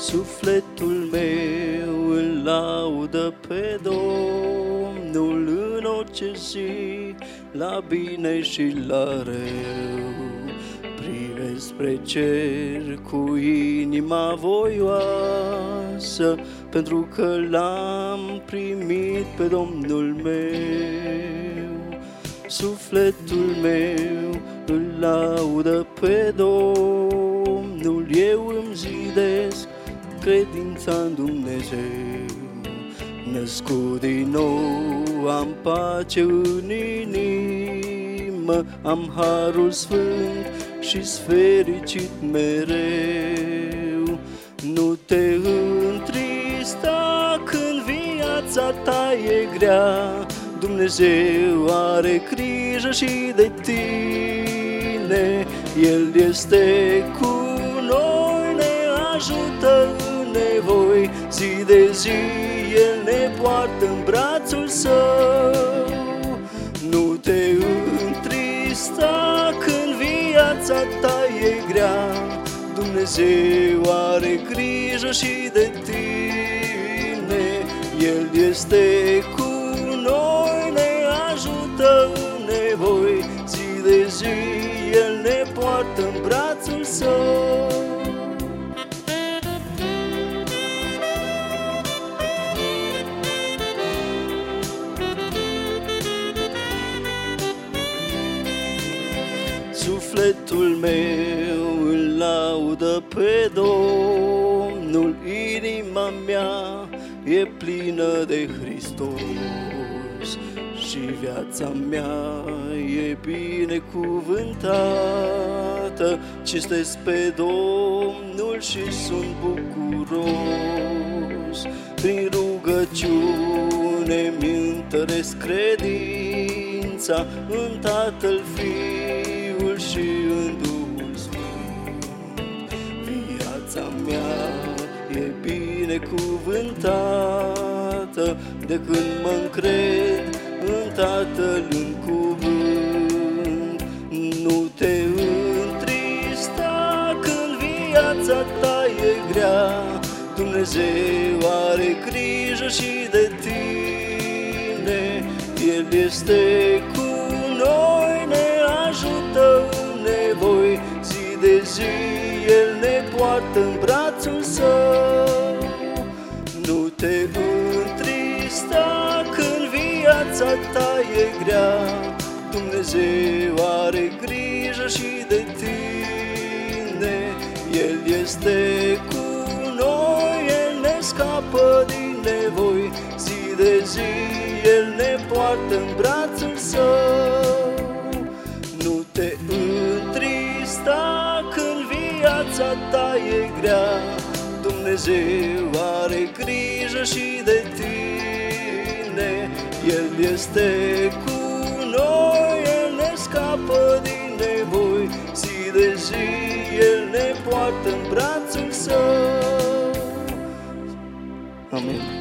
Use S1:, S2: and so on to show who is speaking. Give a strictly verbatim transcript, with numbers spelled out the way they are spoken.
S1: Sufletul meu îl laudă pe Domnul în orice zi, la bine și la rău. Privesc spre cer cu inima voioasă, pentru că l-am primit pe Domnul meu. Sufletul meu îl laudă pe Domnul, eu îmi zidesc credința în Dumnezeu. Născut din nou, am pace în inimă, am harul sfânt și-s fericit mereu. Nu te întrista când viața ta e grea, Dumnezeu are grijă și de tine. El este cu noi, ne ajută în nevoi, zi de zi El ne poartă în brațul Său. Nu te întrista când viața ta e grea, Dumnezeu are grijă și de tine. El este cu noi, ne ajută în nevoi, zi de zi El ne poartă în brațul Său. Sufletul meu îl laudă pe Domnul, inima mea e plină de Hristos și viața mea e binecuvântată. Cinstesc pe Domnul și sunt bucuros, prin rugăciune mi întăresc credința în Tatăl, Fiul și în Duhul Sfânt. Viața mea e binecuvântată de când mă încred în Tatăl în cuvânt. Nu te întrista când viața ta e grea, Dumnezeu are grijă și de tine. El este cu noi, ne ajută în nevoi, zi de zi El ne poartă în brațul Său. Nu te întrista când viața ta e grea, Dumnezeu are grijă și de tine. El este cu noi, El ne scapă din nevoi, zi de zi El ne poartă în brațul Său. Nu te întrista când viața ta e grea, Dumnezeu are grijă și de tine. El este cu noi, El ne scapă din nevoi, zi de zi El ne poartă în brațul Său. Amin.